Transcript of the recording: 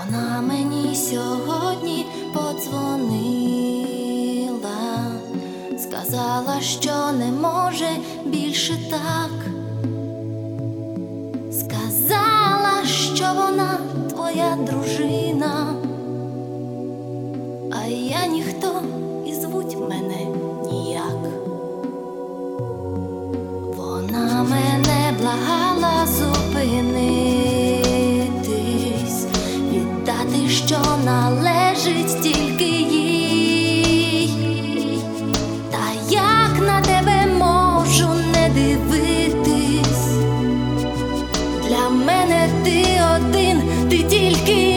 Вона мені сьогодні подзвонила, сказала, що не може більше так. Сказала, що вона твоя дружина, а я ніхто і звуть мене ніяк. Вона мене благала зупинитись, віддати, що належить тільки їй. Та як на тебе можу не дивитись? Для мене ти один, ти тільки